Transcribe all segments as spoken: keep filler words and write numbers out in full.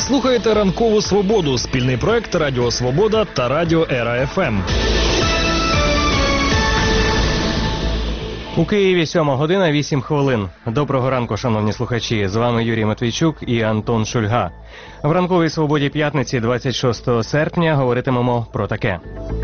Слухаєте «Ранкову Свободу» – спільний проект Радіо Свобода та Радіо Ера Еф Ем. У Києві сьома година вісім хвилин. Доброго ранку, шановні слухачі. З вами Юрій Матвійчук і Антон Шульга. В «Ранковій Свободі» п'ятниці двадцять шостого серпня говоритимемо про таке.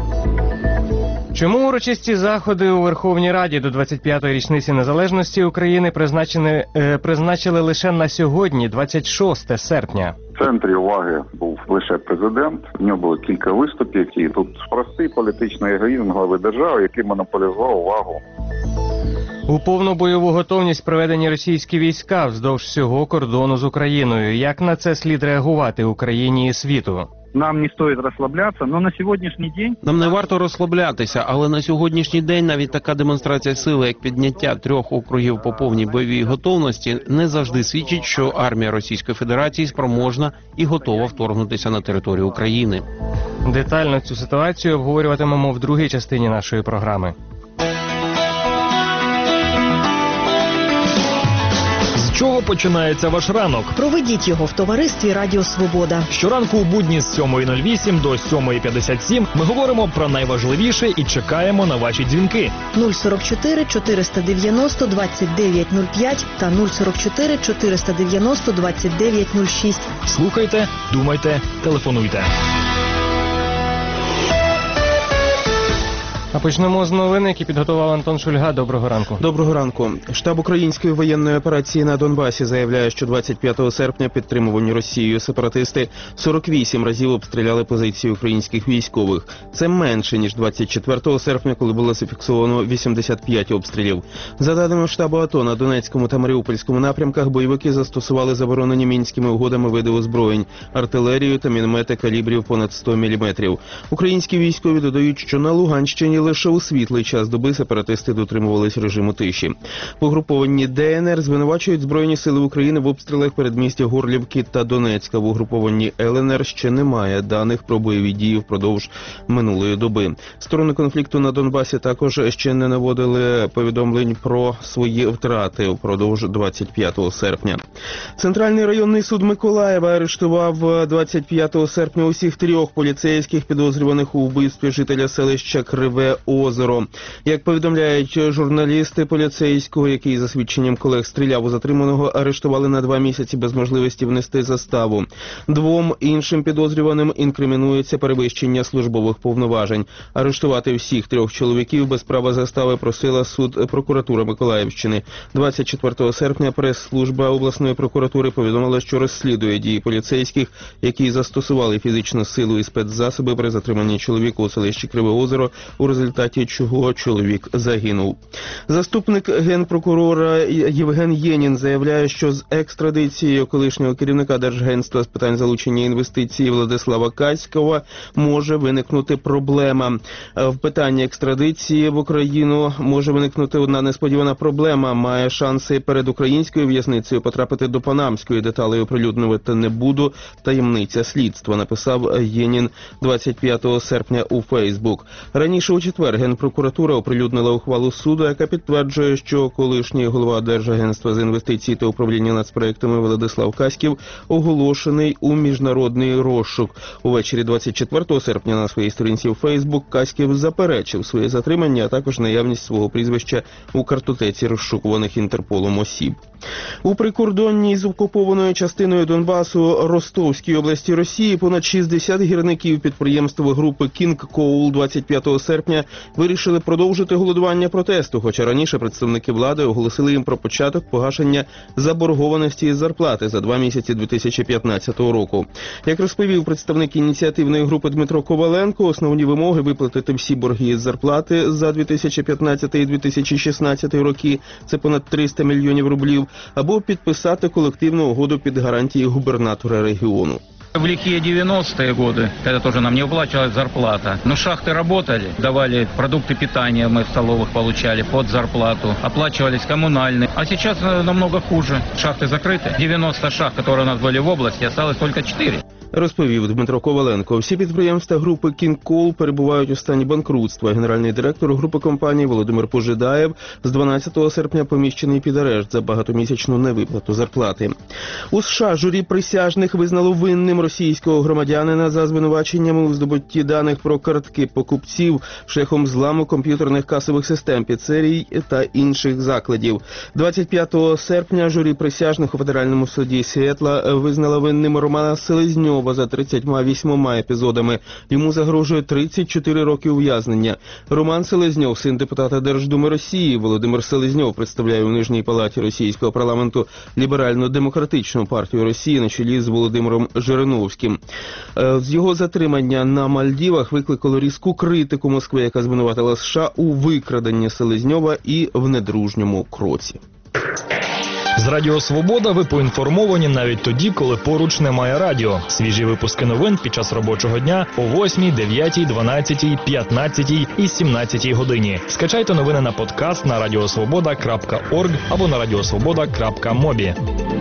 Чому урочисті заходи у Верховній Раді до двадцять п'ятої річниці незалежності України призначені, е, призначили лише на сьогодні, двадцять шостого серпня? В центрі уваги був лише президент, в нього було кілька виступів, і тут простий політичний егоїзм глави держави, який монополізував увагу. У повну бойову готовність приведені російські війська вздовж всього кордону з Україною. Як на це слід реагувати Україні і світу? Нам не стоїть розслаблятися, але на сьогоднішній день... Нам не варто розслаблятися, але на сьогоднішній день навіть така демонстрація сили, як підняття трьох округів по повній бойовій готовності, не завжди свідчить, що армія Російської Федерації спроможна і готова вторгнутися на територію України. Детально цю ситуацію обговорюватимемо в другій частині нашої програми. З чого починається ваш ранок? Проведіть його в товаристві Радіо Свобода. Щоранку у будні з сьомої нуль вісім до сьомої п'ятдесят сім ми говоримо про найважливіше і чекаємо на ваші дзвінки. нуль сорок чотири чотириста дев'яносто двадцять дев'ять нуль п'ять та нуль сорок чотири чотириста дев'яносто двадцять дев'ять нуль шість. Слухайте, думайте, телефонуйте. А почнемо з новин, які підготував Антон Шульга. Доброго ранку. Доброго ранку. Штаб української воєнної операції на Донбасі заявляє, що двадцять п'ятого серпня підтримувані Росією сепаратисти сорок вісім разів обстріляли позиції українських військових. Це менше, ніж двадцять четвертого серпня, коли було зафіксовано вісімдесят п'ять обстрілів. За даними штабу АТО, на Донецькому та Маріупольському напрямках бойовики застосували заборонені мінськими угодами види озброєнь, артилерію та міномети калібрів понад сто міліметрів. Українські військові додають, що на Луганщині лише у світлий час доби сепаратисти дотримувались режиму тиші. В угрупованні Де Ен Ер звинувачують Збройні сили України в обстрілах передмістя Горлівки та Донецька. В угрупованні Ел Ен Ер ще немає даних про бойові дії впродовж минулої доби. Сторони конфлікту на Донбасі також ще не наводили повідомлень про свої втрати впродовж двадцять п'ятого серпня. Центральний районний суд Миколаєва арештував двадцять п'ятого серпня усіх трьох поліцейських, підозрюваних у вбивстві жителя селища Криве Озеро. Як повідомляють журналісти, поліцейського, який за свідченням колег стріляв у затриманого, арештували на два місяці без можливості внести заставу. Двом іншим підозрюваним інкримінується перевищення службових повноважень. Арештувати всіх трьох чоловіків без права застави просила суд прокуратури Миколаївщини. двадцять четвертого серпня прес-служба обласної прокуратури повідомила, що розслідує дії поліцейських, які застосували фізичну силу і спецзасоби при затриманні чоловіка у селищі Криве Озеро, у результаті чого чоловік загинув. Заступник генпрокурора Євген Єнін заявляє, що з екстрадицією колишнього керівника Держагентства з питань залучення інвестицій Владислава Каськова може виникнути проблема. В питанні екстрадиції в Україну може виникнути одна несподівана проблема. Має шанси перед українською в'язницею потрапити до панамської. Деталей оприлюднювати не буду. Таємниця слідства, написав Єнін двадцять п'ятого серпня у Фейсбук. Раніше у четвер Генпрокуратура оприлюднила ухвалу суду, яка підтверджує, що колишній голова Держагентства з інвестицій та управління нацпроектами Владислав Каськів оголошений у міжнародний розшук. Увечері двадцять четвертого серпня на своїй сторінці у Фейсбук Каськів заперечив своє затримання, а також наявність свого прізвища у картотеці розшукуваних Інтерполом осіб. У прикордонній з окупованою частиною Донбасу Ростовській області Росії понад шістдесят гірників підприємства групи Кінг Коул двадцять п'ятого серпня вирішили продовжити голодування протесту, хоча раніше представники влади оголосили їм про початок погашення заборгованості із зарплати за два місяці дві тисячі п'ятнадцятого року. Як розповів представник ініціативної групи Дмитро Коваленко, основні вимоги виплатити всі борги із зарплати за дві тисячі п'ятнадцятий і дві тисячі шістнадцятий роки, це понад триста мільйонів рублів, або підписати колективну угоду під гарантії губернатора регіону. В лихие девяностые годы, когда тоже нам не выплачивалась зарплата, но шахты работали, давали продукты питания, мы в столовых получали под зарплату, оплачивались коммунальные. А сейчас намного хуже. Шахты закрыты. девяносто шахт, которые у нас были в области, осталось только четыре. Розповів Дмитро Коваленко. Всі підприємства групи «Кінкол» перебувають у стані банкрутства. Генеральний директор групи компаній Володимир Пожидаєв з дванадцятого серпня поміщений під арешт за багатомісячну невиплату зарплати. У США журі присяжних визнало винним російського громадянина за звинуваченнями у здобутті даних про картки покупців шляхом зламу комп'ютерних касових систем, піцерій та інших закладів. двадцять п'ятого серпня журі присяжних у Федеральному суді Сіетла визнало винним Романа Селезньова за тридцятьма вісьмома епізодами. Йому загрожує тридцять чотири роки ув'язнення. Роман Селезньов, син депутата Держдуми Росії. Володимир Селезньов представляє у Нижній палаті російського парламенту ліберально-демократичну партію Росії на чолі з Володимиром Жириновським. З його затримання на Мальдівах викликало різку критику Москви, яка звинуватила США у викраденні Селезньова і в недружньому кроці. З Радіо Свобода ви поінформовані навіть тоді, коли поруч немає радіо. Свіжі випуски новин під час робочого дня о восьмій, дев'ятій, дванадцятій, п'ятнадцятій і сімнадцятій годині. Скачайте новини на подкаст на радіосвобода крапка орг або на радіосвобода крапка мобі.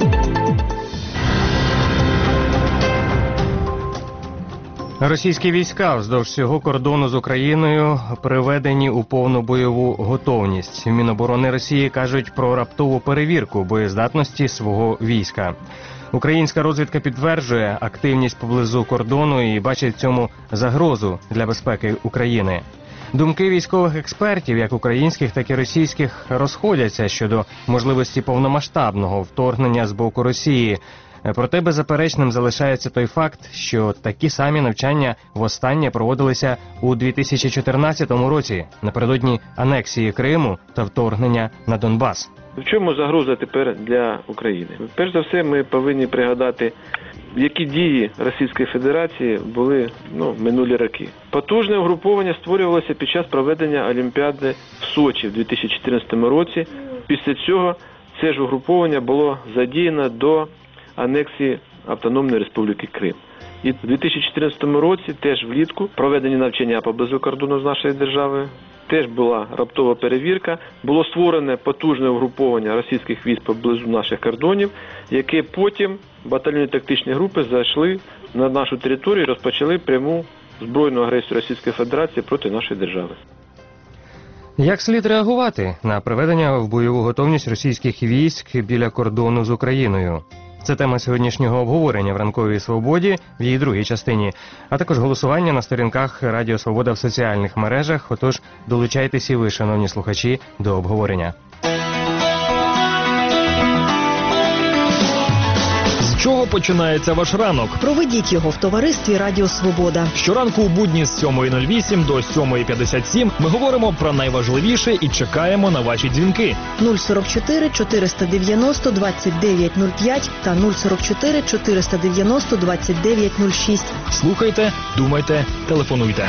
Російські війська вздовж всього кордону з Україною приведені у повну бойову готовність. В Міноборони Росії кажуть про раптову перевірку боєздатності свого війська. Українська розвідка підтверджує активність поблизу кордону і бачить в цьому загрозу для безпеки України. Думки військових експертів, як українських, так і російських, розходяться щодо можливості повномасштабного вторгнення з боку Росії. Проте беззаперечним залишається той факт, що такі самі навчання востаннє проводилися у дві тисячі чотирнадцятому році, напередодні анексії Криму та вторгнення на Донбас. В чому загроза тепер для України? Перш за все, ми повинні пригадати, які дії Російської Федерації були ну, минулі роки. Потужне угруповання створювалося під час проведення Олімпіади в Сочі в дві тисячі чотирнадцятому році. Після цього це ж угруповання було задіяно до анексії Автономної Республіки Крим. І в дві тисячі чотирнадцятому році, теж влітку, проведені навчання поблизу кордону з нашою державою, теж була раптова перевірка, було створене потужне угруповання російських військ поблизу наших кордонів, яке потім батальйонні тактичні групи зайшли на нашу територію і розпочали пряму збройну агресію Російської Федерації проти нашої держави. Як слід реагувати на приведення в бойову готовність російських військ біля кордону з Україною? Це тема сьогоднішнього обговорення в «Ранковій Свободі» в її другій частині, а також голосування на сторінках Радіо Свобода в соціальних мережах. Отож, долучайтесь і ви, шановні слухачі, до обговорення. З чого починається ваш ранок? Проведіть його в товаристві Радіо Свобода. Щоранку у будні з сьомої нуль вісім до сьомої п'ятдесят сім ми говоримо про найважливіше і чекаємо на ваші дзвінки. нуль сорок чотири чотириста дев'яносто двадцять дев'ять нуль п'ять та нуль сорок чотири чотириста дев'яносто двадцять дев'ять нуль шість. Слухайте, думайте, телефонуйте.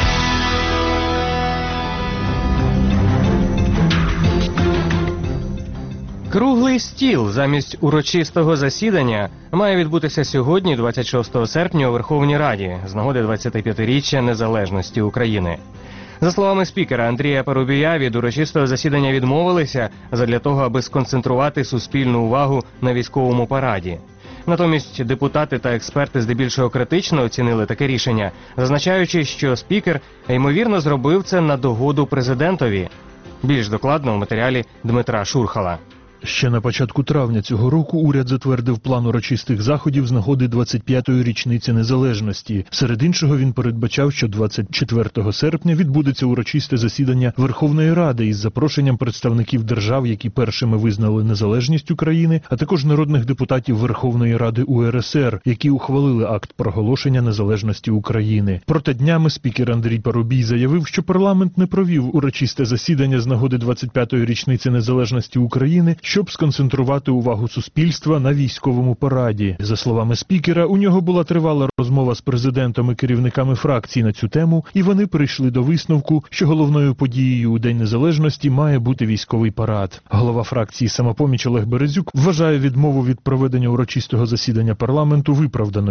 Круглий стіл замість урочистого засідання має відбутися сьогодні, двадцять шостого серпня, у Верховній Раді з нагоди двадцятип'ятиріччя незалежності України. За словами спікера Андрія Парубія, від урочистого засідання відмовилися задля того, аби сконцентрувати суспільну увагу на військовому параді. Натомість депутати та експерти здебільшого критично оцінили таке рішення, зазначаючи, що спікер, ймовірно, зробив це на догоду президентові. Більш докладно у матеріалі Дмитра Шурхала. Ще на початку травня цього року уряд затвердив план урочистих заходів з нагоди двадцять п'ятої річниці незалежності. Серед іншого він передбачав, що двадцять четвертого серпня відбудеться урочисте засідання Верховної Ради із запрошенням представників держав, які першими визнали незалежність України, а також народних депутатів Верховної Ради У Ер Ес Ер, які ухвалили акт проголошення незалежності України. Проте днями спікер Андрій Парубій заявив, що парламент не провів урочисте засідання з нагоди двадцять п'ятої річниці незалежності України, щоб сконцентрувати увагу суспільства на військовому параді. За словами спікера, у нього була тривала розмова з президентом і керівниками фракцій на цю тему, і вони прийшли до висновку, що головною подією у День Незалежності має бути військовий парад. Голова фракції «Самопоміч» Олег Березюк вважає відмову від проведення урочистого засідання парламенту виправданою.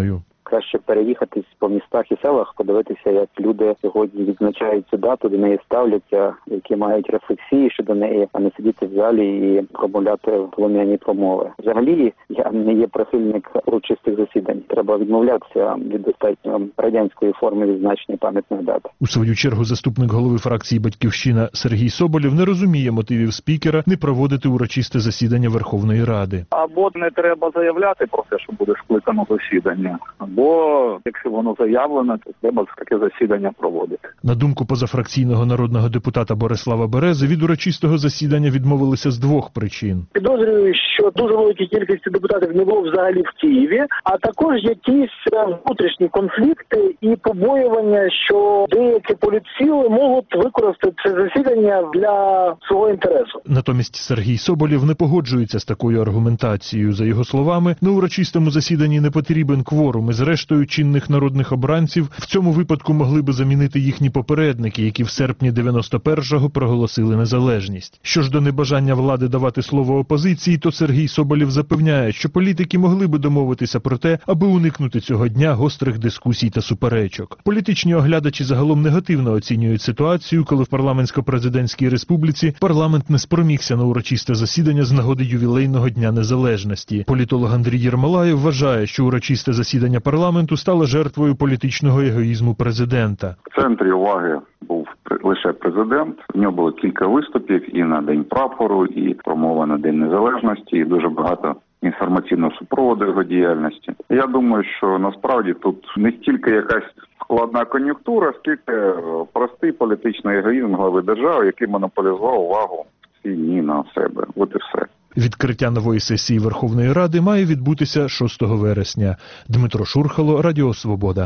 краще переїхатись по містах і селах, подивитися, як люди сьогодні відзначають цю дату, до неї ставляться, які мають рефлексії щодо неї, а не сидіти в залі і промовляти полум'яні промови. Взагалі, я не є прихильник урочистих засідань. Треба відмовлятися від достатньо радянської форми відзначення пам'ятної дати. У свою чергу заступник голови фракції «Батьківщина» Сергій Соболєв не розуміє мотивів спікера не проводити урочисте засідання Верховної Ради. Або не треба заявляти про те, що буде скликано засідання, або якщо воно заявлено, то треба таке засідання проводити. На думку позафракційного народного депутата Борислава Берези, від урочистого засідання відмовилися з двох причин. Підозрюю, що дуже великій кількості депутатів не було взагалі в Києві, а також якісь внутрішні конфлікти і побоювання, що деякі політсили можуть використати це засідання для свого інтересу. Натомість Сергій Соболєв не погоджується з такою аргументацією. За його словами, на урочистому засіданні не потрібен кворум, і зрештою чинних народних обранців в цьому випадку могли би замінити їхні попередники, які в серпні дев'яносто першого проголосили незалежність. Що ж до небажання влади давати слово опозиції, то Сергій Соболєв запевняє, що політики могли би домовитися про те, аби уникнути цього дня гострих дискусій та суперечок. Політичні оглядачі загалом негативно оцінюють ситуацію, коли в парламентсько-президентській республіці парламент не спромігся на урочисте засідання з нагоди ювілейного Дня Незалежності. Політолог Андрій Єрмолаєв вважає, що урочисте засідання парламенту стало жертвою політичного егоїзму президента. В центрі уваги був лише президент. У нього було кілька виступів і на День прапору, і промова на День Незалежності, і дуже багато інформаційного супроводу його діяльності. Я думаю, що насправді тут не стільки якась складна кон'юнктура, скільки простий політичний егоїзм глави держави, який монополізував увагу всі дні на себе. От і все. Відкриття нової сесії Верховної Ради має відбутися шостого вересня. Дмитро Шурхало, Радіо Свобода.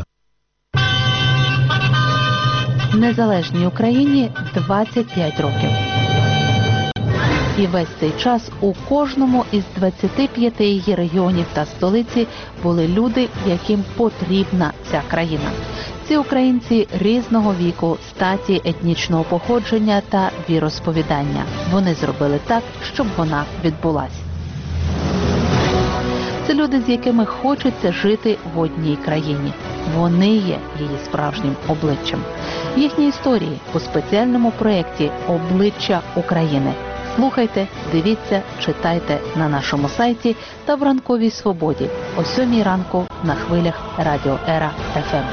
Незалежній Україні двадцять п'ять років. І весь цей час у кожному із двадцяти п'яти її регіонів та столиці були люди, яким потрібна ця країна. Ці українці різного віку, статі, етнічного походження та віросповідання. Вони зробили так, щоб вона відбулась. Це люди, з якими хочеться жити в одній країні. Вони є її справжнім обличчям. Їхні історії у спеціальному проєкті «Обличчя України». Слухайте, дивіться, читайте на нашому сайті та в Ранковій Свободі о сьомій ранку на хвилях Радіо Ера еф ем.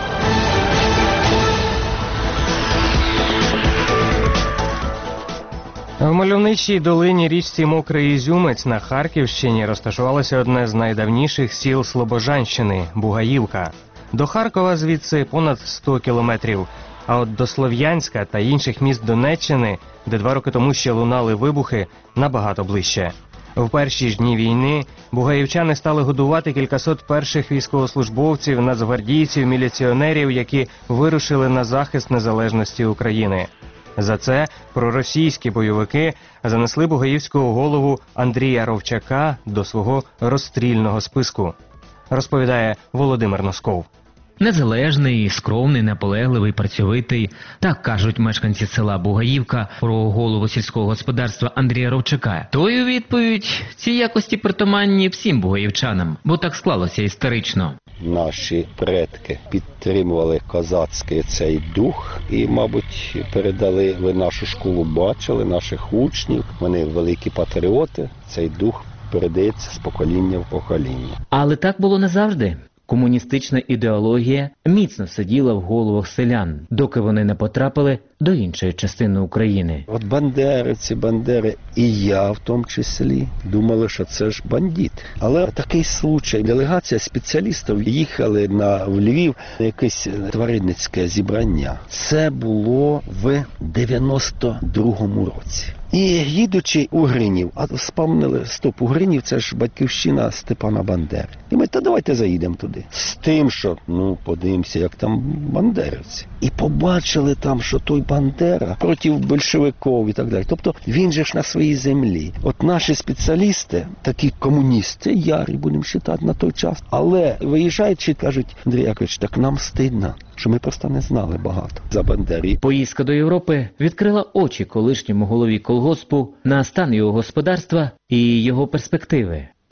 В мальовничій долині річці Мокрий Ізюмець на Харківщині розташувалося одне з найдавніших сіл Слобожанщини – Бугаївка. До Харкова звідси понад сто кілометрів, а от до Слов'янська та інших міст Донеччини, де два роки тому ще лунали вибухи, набагато ближче. В перші ж дні війни бугаївчани стали годувати кількасот перших військовослужбовців, нацгвардійців, міліціонерів, які вирушили на захист незалежності України. За це проросійські бойовики занесли бугаївського голову Андрія Ровчака до свого розстрільного списку, розповідає Володимир Носков. Незалежний, скромний, наполегливий, працьовитий. Так кажуть мешканці села Бугаївка про голову сільського господарства Андрія Ровчака. Той у відповідь ці якості притаманні всім бугаївчанам, бо так склалося історично. Наші предки підтримували козацький цей дух і, мабуть, передали, ви нашу школу бачили, наших учнів, вони великі патріоти, цей дух передається з покоління в покоління. Але так було не завжди. Комуністична ідеологія міцно сиділа в головах селян, доки вони не потрапили до іншої частини України. От бандерівці, бандери, і я в тому числі, думали, що це ж бандит. Але такий случай. Делегація спеціалістів їхали на, в Львів на якесь тваринницьке зібрання. Це було в дев'яносто другому році. І їдучи у Гринів, а вспомнили, стоп, у Гринів це ж батьківщина Степана Бандери. І ми, та давайте заїдемо туди. З тим, що, ну, подивимося, як там бандерівці. І побачили там, що той Бандера проти большевиків і так далі. Тобто він же ж на своїй землі. От наші спеціалісти, такі комуністи, ярі, будемо вважати на той час, але виїжджаючи, кажуть, Андрій Якович, так нам стидно, що ми просто не знали багато за Бандері. Поїздка до Європи відкрила очі колишньому голові колгоспу на стан його господарства і його перспективи.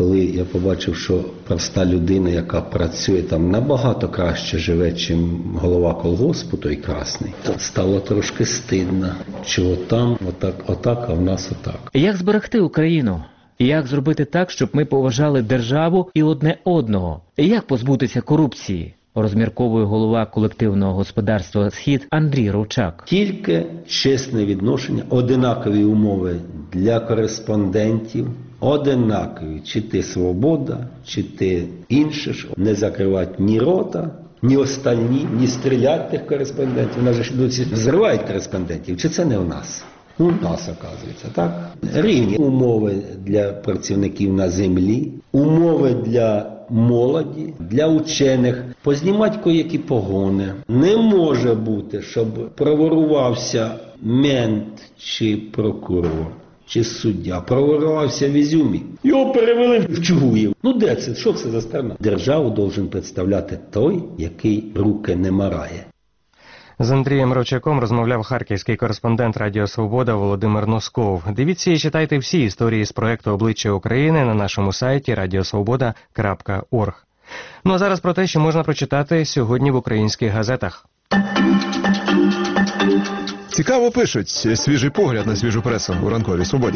Коли я побачив, що проста людина, яка працює там, набагато краще живе, чим голова колгоспу той красний, то стало трошки стидно, що там отак, отак, а в нас отак. Як зберегти Україну? Як зробити так, щоб ми поважали державу і одне одного? Як позбутися корупції? Розмірковує голова колективного господарства «Схід» Андрій Ровчак. Тільки чесне відношення, одинакові умови для кореспондентів, одинакові, чи ти «Свобода», чи ти інше, не закривати ні рота, ні остальні, ні стріляти тих кореспондентів. У нас же досі взривають кореспондентів, чи це не у нас? У нас, оказується, так? Рівні умови для працівників на землі, умови для молоді, для учених, познімати коякі погони. Не може бути, щоб проворувався мент чи прокурор, чи суддя, проворувався в Ізюмі. Його перевели в Чугуїв. Ну де це? Що це за страна? Державу должен представляти той, який руки не марає. З Андрієм Ровчаком розмовляв харківський кореспондент Радіо Свобода Володимир Носков. Дивіться і читайте всі історії з проекту «Обличчя України» на нашому сайті радіосвобода крапка орг. Ну а зараз про те, що можна прочитати сьогодні в українських газетах. Цікаво пишуть. Свіжий погляд на свіжу пресу у ранковій свободі.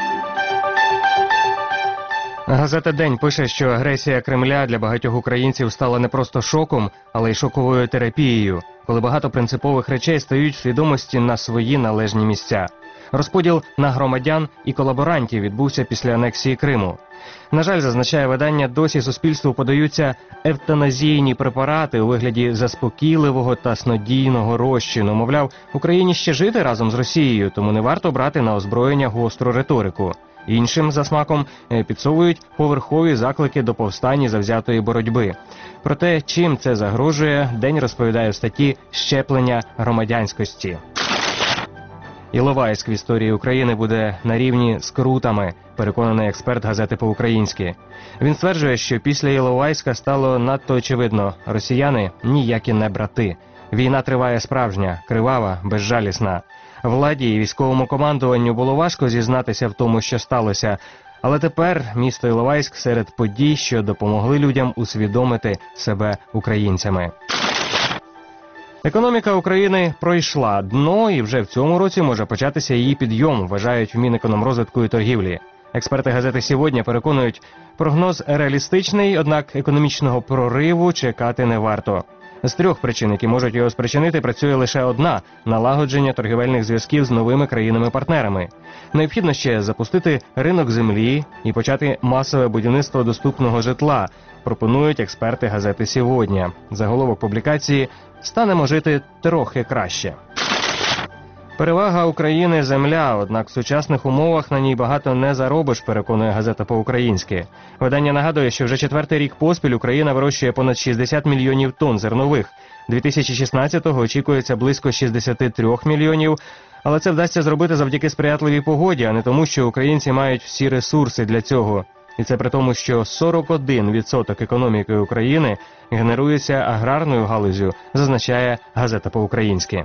Газета «День» пише, що агресія Кремля для багатьох українців стала не просто шоком, але й шоковою терапією, коли багато принципових речей стають в свідомості на свої належні місця. Розподіл на громадян і колаборантів відбувся після анексії Криму. На жаль, зазначає видання, досі суспільству подаються евтаназійні препарати у вигляді заспокійливого та снодійного розчину. Мовляв, Україні ще жити разом з Росією, тому не варто брати на озброєння гостру риторику. Іншим за смаком підсовують поверхові заклики до повстань і завзятої боротьби. Про те, чим це загрожує, «День» розповідає в статті «Щеплення громадянськості». Іловайськ в історії України буде на рівні з Крутами, переконаний експерт газети «По-українськи». Він стверджує, що після Іловайська стало надто очевидно – росіяни ніякі не брати. Війна триває справжня, кривава, безжалісна. Владі і військовому командуванню було важко зізнатися в тому, що сталося. Але тепер місто Іловайськ серед подій, що допомогли людям усвідомити себе українцями. Економіка України пройшла дно, і вже в цьому році може початися її підйом, вважають в Мінекономрозвитку і торгівлі. Експерти газети «Сьогодні» переконують, прогноз реалістичний, однак економічного прориву чекати не варто. З трьох причин, які можуть його спричинити, працює лише одна – налагодження торгівельних зв'язків з новими країнами-партнерами. Необхідно ще запустити ринок землі і почати масове будівництво доступного житла, пропонують експерти газети «Сьогодні». Заголовок публікації «Станемо жити трохи краще». Перевага України – земля, однак в сучасних умовах на ній багато не заробиш, переконує газета «По-українськи». Видання нагадує, що вже четвертий рік поспіль Україна вирощує понад шістдесят мільйонів тонн зернових. дві тисячі шістнадцятого очікується близько шістдесят три мільйонів, але це вдасться зробити завдяки сприятливій погоді, а не тому, що українці мають всі ресурси для цього. І це при тому, що сорок один відсоток економіки України генерується аграрною галуззю, зазначає газета «По-українськи».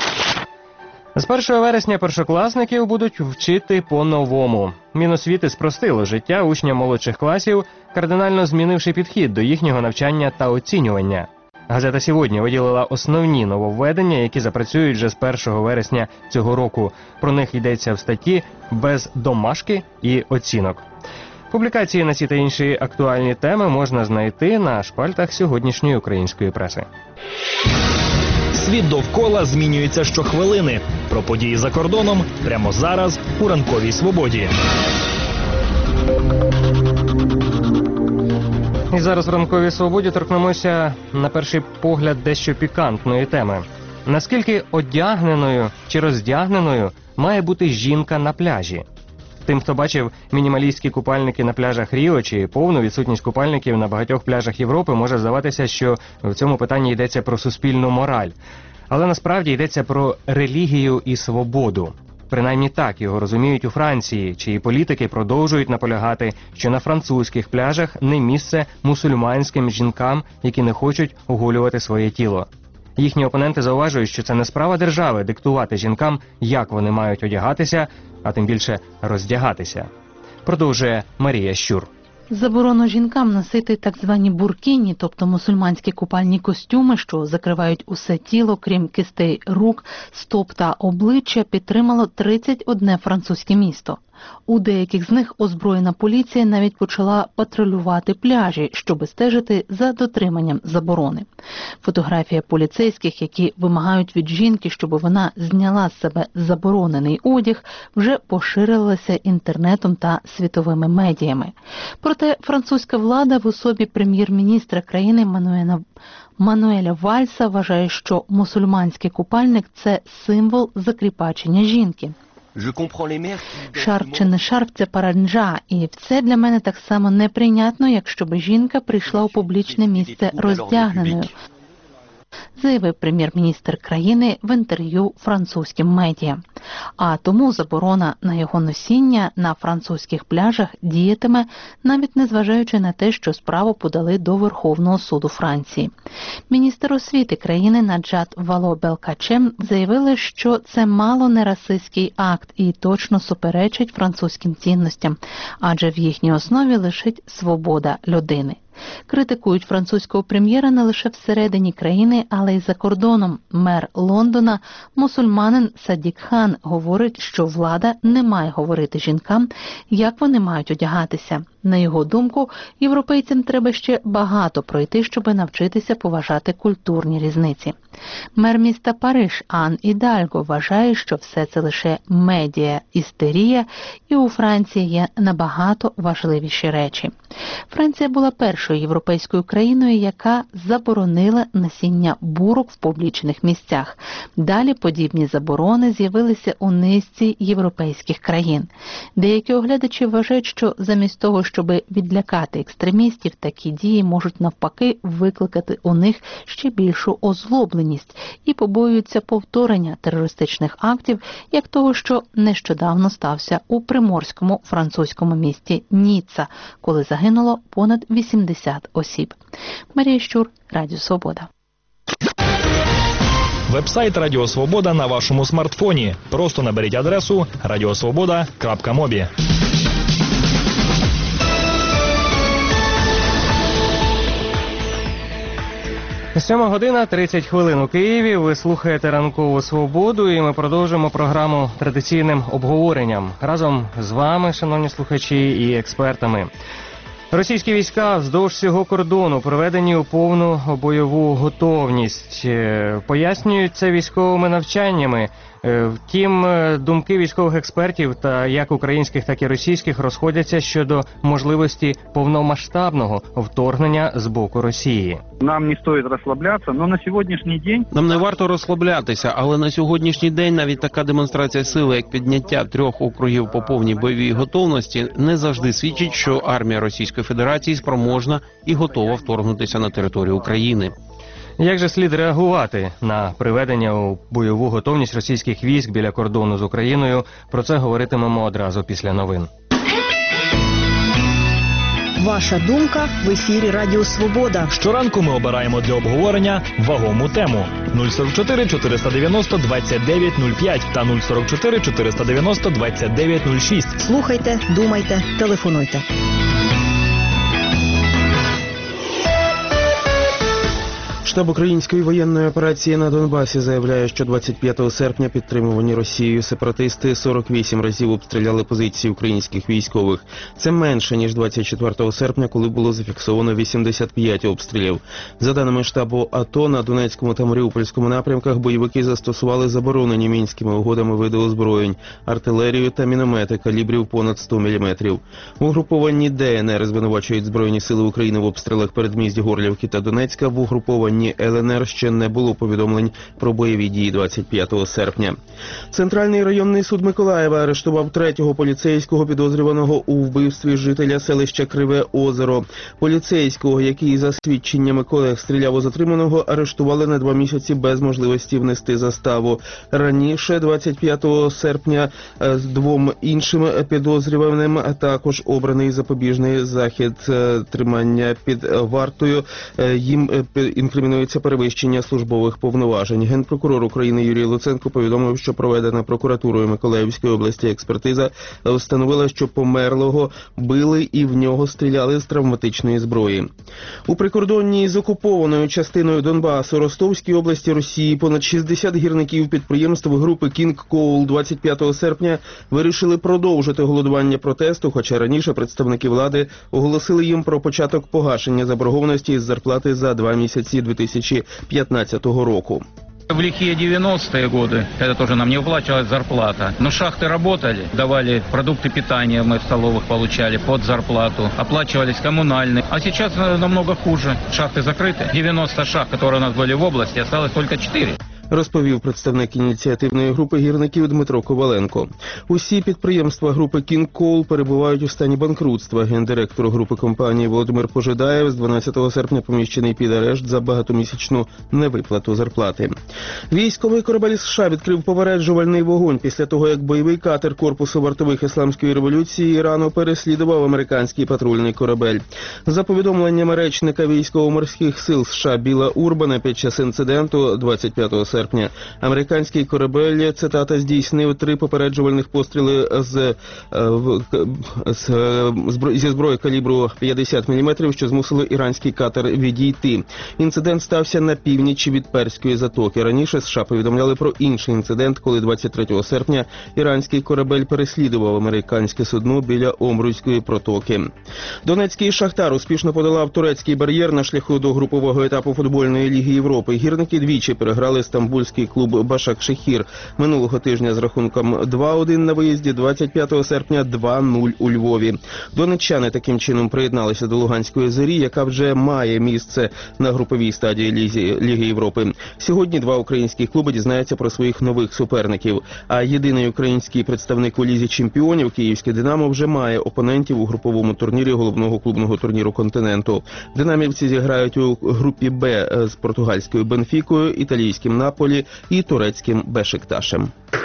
З першого вересня першокласників будуть вчити по-новому. Міносвіти спростило життя учням молодших класів, кардинально змінивши підхід до їхнього навчання та оцінювання. Газета «Сьогодні» виділила основні нововведення, які запрацюють вже з першого вересня цього року. Про них йдеться в статті «Без домашки і оцінок». Публікації на ці та інші актуальні теми можна знайти на шпальтах сьогоднішньої української преси. Світ довкола змінюється щохвилини. Про події за кордоном прямо зараз у ранковій свободі. І зараз в ранковій свободі торкнемося на перший погляд дещо пікантної теми. Наскільки одягненою чи роздягненою має бути жінка на пляжі? Тим, хто бачив мінімалістські купальники на пляжах Ріо чи повну відсутність купальників на багатьох пляжах Європи, може здаватися, що в цьому питанні йдеться про суспільну мораль. Але насправді йдеться про релігію і свободу. Принаймні так його розуміють у Франції, чиї політики продовжують наполягати, що на французьких пляжах не місце мусульманським жінкам, які не хочуть оголювати своє тіло. Їхні опоненти зауважують, що це не справа держави диктувати жінкам, як вони мають одягатися, а тим більше роздягатися. Продовжує Марія Щур. Заборону жінкам носити так звані буркіні, тобто мусульманські купальні костюми, що закривають усе тіло, крім кистей рук, стоп та обличчя, підтримало тридцять одне французьке місто. У деяких з них озброєна поліція навіть почала патрулювати пляжі, щоби стежити за дотриманням заборони. Фотографія поліцейських, які вимагають від жінки, щоб вона зняла з себе заборонений одяг, вже поширилася інтернетом та світовими медіями. Проте французька влада в особі прем'єр-міністра країни Мануеля Мануеля Вальса вважає, що мусульманський купальник – це символ закріпачення жінки. Шарф чи не шарф – це паранджа, і це для мене так само неприйнятно, як щоб жінка прийшла у публічне місце роздягненою, заявив прем'єр-міністр країни в інтерв'ю французьким медіа. А тому заборона на його носіння на французьких пляжах діятиме, навіть незважаючи на те, що справу подали до Верховного суду Франції. Міністр освіти країни Наджат Вало-Белкачем заявили, що це мало не расистський акт і точно суперечить французьким цінностям, адже в їхній основі лежить свобода людини. Критикують французького прем'єра не лише всередині країни, але й за кордоном. Мер Лондона, мусульманин Садік Хан, говорить, що влада не має говорити жінкам, як вони мають одягатися. На його думку, європейцям треба ще багато пройти, щоб навчитися поважати культурні різниці. Мер міста Париж Ан Ідальго вважає, що все це лише медіа-істерія, і у Франції є набагато важливіші речі. Франція була першою європейською країною, яка заборонила носіння бурок в публічних місцях. Далі подібні заборони з'явилися у низці європейських країн. Деякі оглядачі вважають, що замість того, щоб відлякати екстремістів, такі дії можуть навпаки викликати у них ще більшу озлобленість і побоюються повторення терористичних актів, як того, що нещодавно стався у приморському французькому місті Ніцца, коли загинуло понад вісімдесят осіб. Марія Щур, Радіо Свобода. Вебсайт Радіо Свобода на вашому смартфоні. Просто наберіть адресу радіосвобода крапка мобі. Сьома година, тридцять хвилин у Києві. Ви слухаєте «Ранкову свободу» і ми продовжуємо програму традиційним обговоренням. Разом з вами, шановні слухачі, і експертами. Російські війська вздовж всього кордону приведені у повну бойову готовність. Пояснюють це військовими навчаннями. Втім, думки військових експертів, та як українських, так і російських, розходяться щодо можливості повномасштабного вторгнення з боку Росії. Нам не стоїть розслаблятися, але на сьогоднішній день... Нам не варто розслаблятися, але на сьогоднішній день навіть така демонстрація сили, як підняття трьох округів по повній бойовій готовності, не завжди свідчить, що армія Російської Федерації спроможна і готова вторгнутися на територію України. Як же слід реагувати на приведення у бойову готовність російських військ біля кордону з Україною? Про це говоритимемо одразу після новин. Ваша думка в ефірі Радіо Свобода. Щоранку ми обираємо для обговорення вагому тему. нуль сорок чотири чотириста дев'яносто двадцять дев'ять нуль п'ять та нуль сорок чотири чотириста дев'яносто двадцять дев'ять нуль шість. Слухайте, думайте, телефонуйте. Штаб української воєнної операції на Донбасі заявляє, що двадцять п'ятого серпня підтримувані Росією сепаратисти сорок вісім разів обстріляли позиції українських військових. Це менше, ніж двадцять четвертого серпня, коли було зафіксовано вісімдесят п'ять обстрілів. За даними штабу АТО, на Донецькому та Маріупольському напрямках бойовики застосували заборонені Мінськими угодами види озброєнь – артилерію та міномети калібрів понад сто міліметрів. Угруповані ДНР звинувачують Збройні сили України в обстрілах передмість Горлівки та Донецька. В угруповані ЛНР ще не було повідомлень про бойові дії двадцять п'ятого серпня. Центральний районний суд Миколаєва арештував третього поліцейського, підозрюваного у вбивстві жителя селища Криве Озеро. Поліцейського, який за свідченнями колег стріляв у затриманого, арештували на два місяці без можливості внести заставу. Раніше, двадцять п'ятого серпня, з двом іншим підозрюваним також обраний запобіжний захід тримання під вартою. Їм інкримінують розцінюється перевищення службових повноважень. Генпрокурор України Юрій Луценко повідомив, що проведена прокуратурою Миколаївської області експертиза встановила, що померлого били і в нього стріляли з травматичної зброї. У прикордонній з окупованою частиною Донбасу Ростовській області Росії понад шістдесят гірників підприємств групи King Coal двадцять п'ятого серпня вирішили продовжити голодування протесту, хоча раніше представники влади оголосили їм про початок погашення заборгованості із зарплати за два місяці дві тисячі п'ятнадцятого року. В лихие девяностые годы, это тоже нам не выплачивалась зарплата. Но шахты работали, давали продукты питания, мы в столовых получали под зарплату, оплачивались коммунальные. А сейчас намного хуже. Шахты закрыты. девяносто шахт, которые у нас были в области, осталось только четыре. Розповів представник ініціативної групи гірників Дмитро Коваленко. Усі підприємства групи King Coal перебувають у стані банкрутства. Гендиректор групи компанії Володимир Пожидаєв з дванадцятого серпня поміщений під арешт за багатомісячну невиплату зарплати. Військовий корабель США відкрив попереджувальний вогонь після того, як бойовий катер Корпусу вартових Ісламської революції Ірану переслідував американський патрульний корабель. За повідомленнями речника військово-морських сил США Біла Урбана, під час інциденту двадцять п'ятого серпня американський корабель, цитата, здійснив три попереджувальних постріли з, з, з, зі зброї калібру п'ятдесят міліметрів, що змусили іранський катер відійти. Інцидент стався на північі від Перської затоки. Раніше США повідомляли про інший інцидент, коли двадцять третього серпня іранський корабель переслідував американське судно біля Омруської протоки. Донецький Шахтар успішно подолав турецький бар'єр на шляху до групового етапу футбольної ліги Європи. Гірники двічі переграли стамбульський клуб Башак-Шехір минулого тижня з рахунком два один на виїзді, двадцять п'ятого серпня два нуль у Львові. Донеччани таким чином приєдналися до Луганської Зорі, яка вже має місце на груповій стадії Ліги Європи. Сьогодні два українські клуби дізнаються про своїх нових суперників. А єдиний український представник у Лізі чемпіонів, київське «Динамо», вже має опонентів у груповому турнірі головного клубного турніру континенту. Динамівці зіграють у групі «Б» з португальською «Бенфікою», італійським «Наполі» і турецьким «Бешикташем».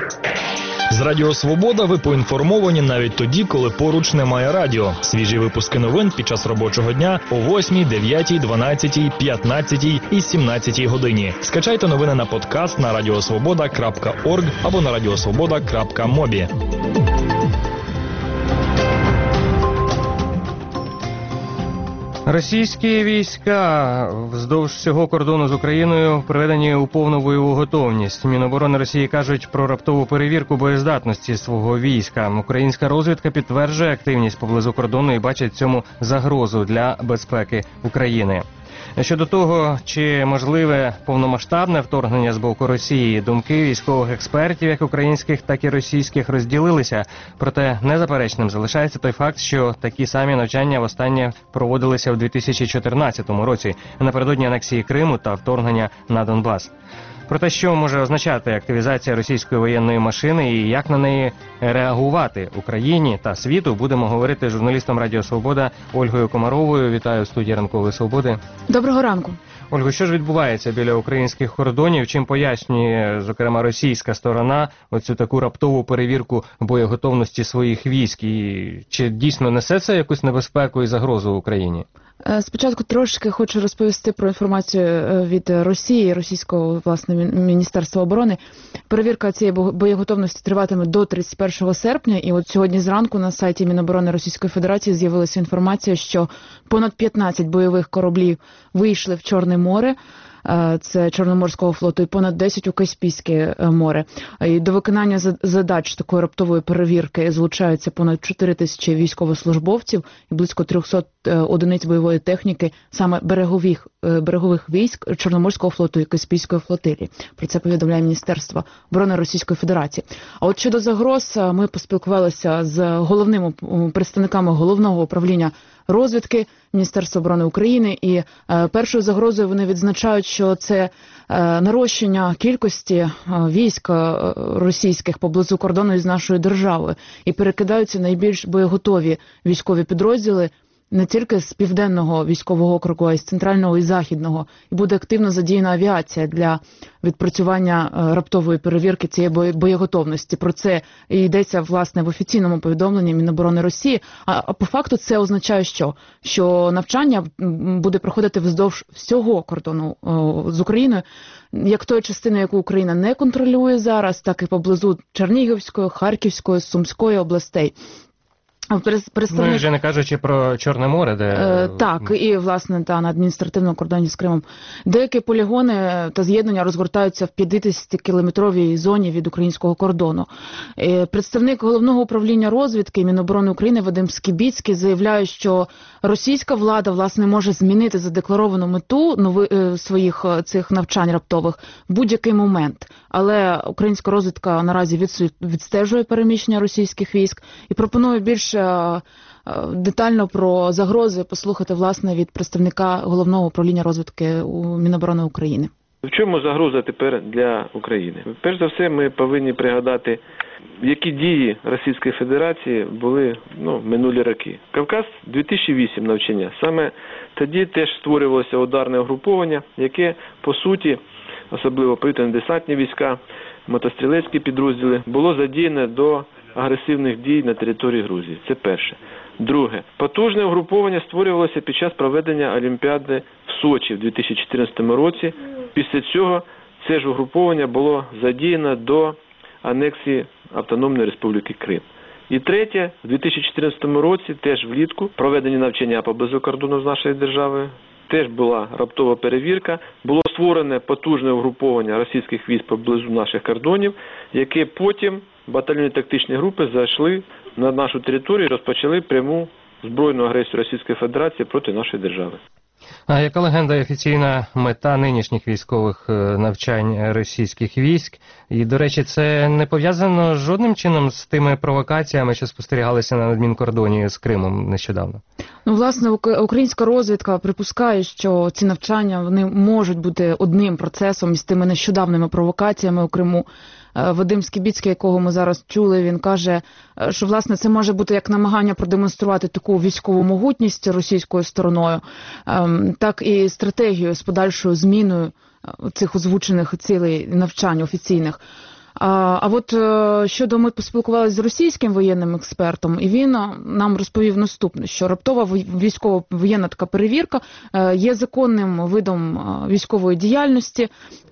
З Радіо Свобода ви поінформовані навіть тоді, коли поруч немає радіо. Свіжі випуски новин під час робочого дня о восьмій, дев'ятій, дванадцятій, п'ятнадцятій і сімнадцятій годині. Скачайте новини на подкаст на радіосвобода крапка орг або на радіосвобода крапка мобі. Російські війська вздовж всього кордону з Україною приведені у повну бойову готовність. Міноборони Росії кажуть про раптову перевірку боєздатності свого війська. Українська розвідка підтверджує активність поблизу кордону і бачить в цьому загрозу для безпеки України. Щодо того, чи можливе повномасштабне вторгнення з боку Росії, думки військових експертів, як українських, так і російських, розділилися. Проте незаперечним залишається той факт, що такі самі навчання востаннє проводилися у дві тисячі чотирнадцятому році, напередодні анексії Криму та вторгнення на Донбас. Про те, що може означати активізація російської воєнної машини і як на неї реагувати Україні та світу, будемо говорити з журналістом Радіо Свобода Ольгою Комаровою. Вітаю в студії Ранкової Свободи. Доброго ранку. Ольго, що ж відбувається біля українських кордонів? Чим пояснює, зокрема, російська сторона оцю таку раптову перевірку боєготовності своїх військ? І чи дійсно несе це якусь небезпеку і загрозу Україні? Спочатку трошки хочу розповісти про інформацію від Росії, російського, власне, Міністерства оборони. Перевірка цієї боєготовності триватиме до тридцять першого серпня, і от сьогодні зранку на сайті Міноборони Російської Федерації з'явилася інформація, що понад п'ятнадцять бойових кораблів вийшли в Чорне море. Це Чорноморського флоту, і понад десять у Каспійське море. І до виконання задач такої раптової перевірки залучаються понад чотири тисячі військовослужбовців і близько триста одиниць бойової техніки, саме берегових, берегових військ Чорноморського флоту і Каспійської флотилії. Про це повідомляє Міністерство оборони Російської Федерації. А от щодо загроз, ми поспілкувалися з головними представниками головного управління розвідки Міністерства оборони України, і е, першою загрозою вони відзначають, що це е, нарощення кількості е, військ е, російських поблизу кордону із нашою державою, і перекидаються найбільш боєготові військові підрозділи не тільки з південного військового округу, а й з центрального і західного. І буде активно задіяна авіація для відпрацювання раптової перевірки цієї боєготовності. Про це і йдеться, власне, в офіційному повідомленні Міноборони Росії. А, а по факту це означає що? Що навчання буде проходити вздовж всього кордону о, з Україною, як тої частини, яку Україна не контролює зараз, так і поблизу Чернігівської, Харківської, Сумської областей. Представник... Ну, вже не кажучи про Чорне море, де... Е, так, і, власне, та, на адміністративному кордоні з Кримом. Деякі полігони та з'єднання розгортаються в п'ятдесятикілометровій зоні від українського кордону. Е, представник Головного управління розвідки Міноборони України Вадим Скібіцький заявляє, що російська влада, власне, може змінити задекларовану мету нови, е, своїх цих навчань раптових в будь-який момент. Але українська розвідка наразі від, відстежує переміщення російських військ і пропонує більш детально про загрози послухати, власне, від представника Головного управління розвідки у Міноборони України. В чому загроза тепер для України? Перш за все, ми повинні пригадати, які дії Російської Федерації були ну, минулі роки. Кавказ дві тисячі вісім навчання. Саме тоді теж створювалося ударне угруповання, яке, по суті, особливо повітряно-десантні війська, мотострілецькі підрозділи, було задіяне до агресивних дій на території Грузії. Це перше. Друге. Потужне угруповання створювалося під час проведення Олімпіади в Сочі в дві тисячі чотирнадцятому році. Після цього це ж угруповання було задіяно до анексії Автономної Республіки Крим. І третє. В дві тисячі чотирнадцятому році, теж влітку, проведені навчання поблизу кордону з нашою державою. Теж була раптова перевірка. Було створене потужне угруповання російських військ поблизу наших кордонів, яке потім батальйонні тактичні групи зайшли на нашу територію і розпочали пряму збройну агресію Російської Федерації проти нашої держави. А яка легенда і офіційна мета нинішніх військових навчань російських військ? І, до речі, це не пов'язано жодним чином з тими провокаціями, що спостерігалися на адмінкордоні з Кримом нещодавно? Ну, власне, українська розвідка припускає, що ці навчання вони можуть бути одним процесом із тими нещодавними провокаціями у Криму. Вадим Скібіцький, якого ми зараз чули, він каже, що, власне, це може бути як намагання продемонструвати таку військову могутність російською стороною, так і стратегію з подальшою зміною цих озвучених цілей навчань офіційних. А, а от щодо, ми поспілкувалися з російським воєнним експертом, і він нам розповів наступне, що раптова військово-воєнна така перевірка є законним видом військової діяльності.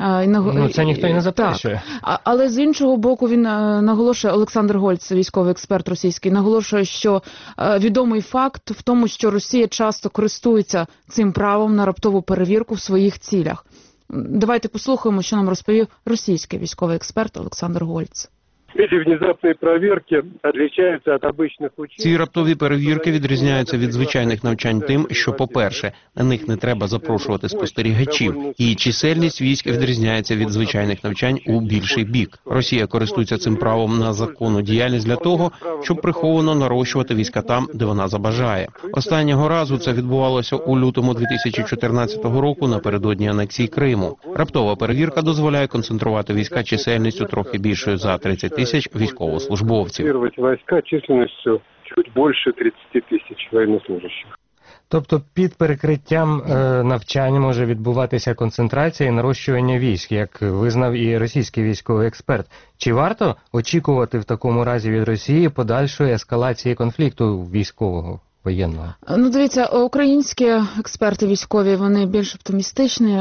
Ну, це ніхто і не заперечує. Так. Але з іншого боку він наголошує, Олександр Гольц, військовий експерт російський, наголошує, що відомий факт в тому, що Росія часто користується цим правом на раптову перевірку в своїх цілях. Давайте послухаємо, що нам розповів російський військовий експерт Олександр Гольц. Ці внезапні перевірки відрізняються від звичайних учень. Ці раптові перевірки відрізняються від звичайних навчань тим, що, по-перше, на них не треба запрошувати спостерігачів, і чисельність військ відрізняється від звичайних навчань у більший бік. Росія користується цим правом на законну діяльність для того, щоб приховано нарощувати війська там, де вона забажає. Останнього разу це відбувалося у лютому дві тисячі чотирнадцятого року напередодні анексії Криму. Раптова перевірка дозволяє концентрувати війська чисельністю трохи більшою за тридцять тисяч військовослужбовців. Війська чисельністю чуть більше тридцять тисяч воєннослужащих. Тобто під перекриттям е, навчань може відбуватися концентрація і нарощування військ, як визнав і російський військовий експерт. Чи варто очікувати в такому разі від Росії подальшої ескалації конфлікту військового, воєнного? Ну, дивіться, українські експерти військові, вони більш оптимістичні,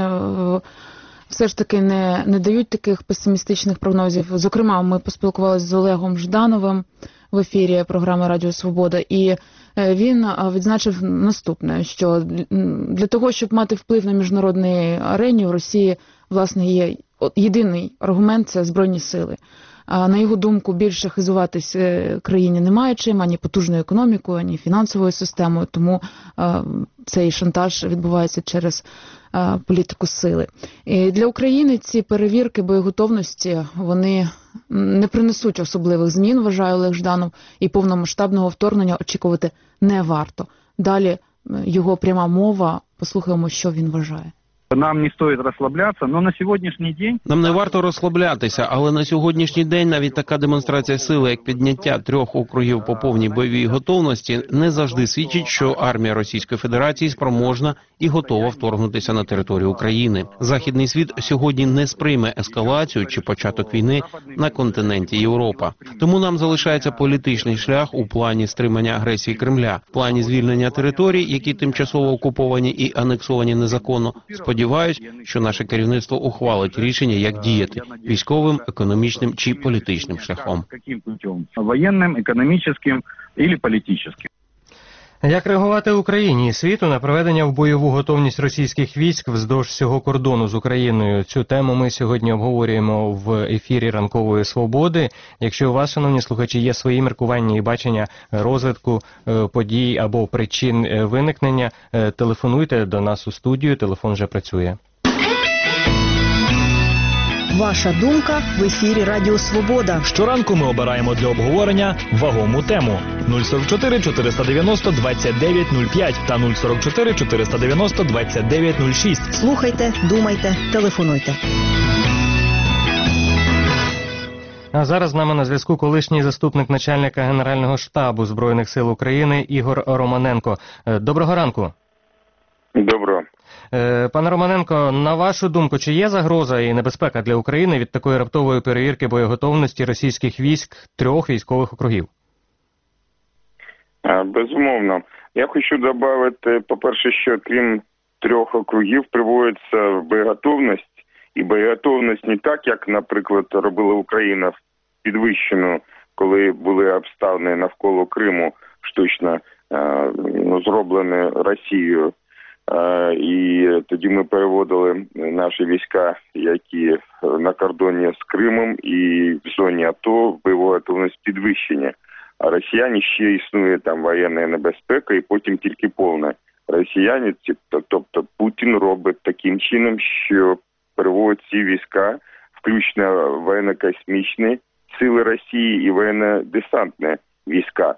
все ж таки не, не дають таких песимістичних прогнозів. Зокрема, ми поспілкувалися з Олегом Ждановим в ефірі програми «Радіо Свобода», і він відзначив наступне, що для того, щоб мати вплив на міжнародній арені, у Росії, власне, є єдиний аргумент – це збройні сили. А на його думку, більше хизуватись країні немає чим, ані потужною економікою, ані фінансовою системою, тому а, цей шантаж відбувається через а, політику сили. І для України ці перевірки боєготовності, вони не принесуть особливих змін, вважає Олег Жданов, і повномасштабного вторгнення очікувати не варто. Далі його пряма мова, послухаємо, що він вважає. Нам не стоит расслабляться, но на сегодняшний день... Нам не варто розслаблятися, але на сьогоднішній день навіть така демонстрація сили, як підняття трьох округів по повній бойовій готовності, не завжди свідчить, що армія Російської Федерації спроможна і готова вторгнутися на територію України. Західний світ сьогодні не сприйме ескалацію чи початок війни на континенті Європа. Тому нам залишається політичний шлях у плані стримання агресії Кремля, в плані звільнення територій, які тимчасово окуповані і анексовані незаконно. Сподіваюсь, що наше керівництво ухвалить рішення, як діяти – військовим, економічним чи політичним шляхом. Воєнним, економічним або політичним. Як реагувати Україні і світу на проведення в бойову готовність російських військ вздовж всього кордону з Україною? Цю тему ми сьогодні обговорюємо в ефірі «Ранкової свободи». Якщо у вас, шановні слухачі, є свої міркування і бачення розвитку подій або причин виникнення, телефонуйте до нас у студію, телефон вже працює. Ваша думка в ефірі Радіо Свобода. Щоранку ми обираємо для обговорення вагому тему. нуль сорок чотири чотириста дев'яносто двадцять дев'ять нуль п'ять та нуль сорок чотири чотириста дев'яносто двадцять дев'ять нуль шість. Слухайте, думайте, телефонуйте. А зараз з нами на зв'язку колишній заступник начальника Генерального штабу Збройних сил України Ігор Романенко. Доброго ранку. Доброго. Пане Романенко, на вашу думку, чи є загроза і небезпека для України від такої раптової перевірки боєготовності російських військ трьох військових округів? Безумовно. Я хочу додати, по-перше, що крім трьох округів приводиться в боєготовність, і боєготовність не так, як, наприклад, робила Україна підвищену, коли були обставини навколо Криму штучно ну, зроблені Росією. І тоді ми переводили наші війська, які на кордоні з Кримом і в зоні АТО в бойову готовність підвищення. А росіяни ще існує там воєнна небезпека і потім тільки повна. Росіяни, тобто Путін робить таким чином, що переводить ці війська, включно воєнно-космічні сили Росії і воєнно-десантні війська